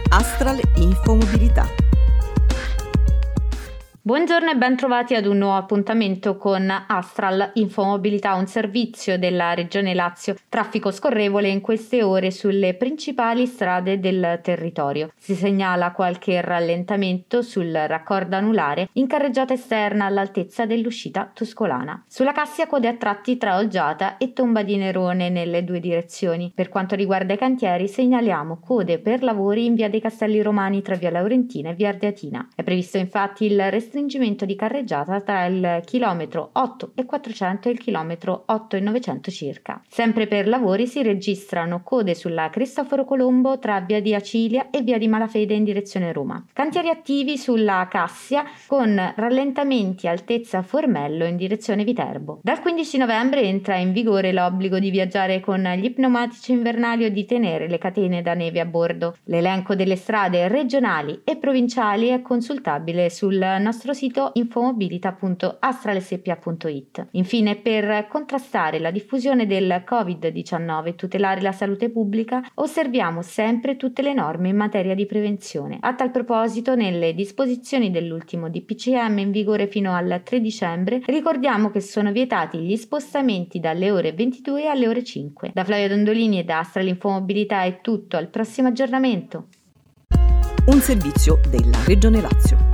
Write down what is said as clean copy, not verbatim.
Astral Infomobilità. Buongiorno e ben trovati ad un nuovo appuntamento con Astral Infomobilità, un servizio della Regione Lazio. Traffico scorrevole in queste ore sulle principali strade del territorio. Si segnala qualche rallentamento sul raccordo anulare in carreggiata esterna all'altezza dell'uscita tuscolana. Sulla Cassia code a tratti tra Olgiata e Tomba di Nerone nelle due direzioni. Per quanto riguarda i cantieri segnaliamo code per lavori in via dei Castelli Romani tra via Laurentina e via Ardeatina. È previsto infatti il restringimento di carreggiata tra il chilometro 8,400 e il chilometro 8,900 circa. Sempre per lavori si registrano code sulla Cristoforo Colombo tra via di Acilia e via di Malafede in direzione Roma. Cantieri attivi sulla Cassia con rallentamenti altezza Formello in direzione Viterbo. Dal 15 novembre entra in vigore l'obbligo di viaggiare con gli pneumatici invernali o di tenere le catene da neve a bordo. L'elenco delle strade regionali e provinciali è consultabile sul nostro sito infomobilità.astralspa.it. Infine, per contrastare la diffusione del Covid-19 e tutelare la salute pubblica, osserviamo sempre tutte le norme in materia di prevenzione. A tal proposito, nelle disposizioni dell'ultimo DPCM in vigore fino al 3 dicembre, ricordiamo che sono vietati gli spostamenti dalle ore 22 alle ore 5. Da Flavia Dondolini e da Astral Infomobilità è tutto, al prossimo aggiornamento. Un servizio della Regione Lazio.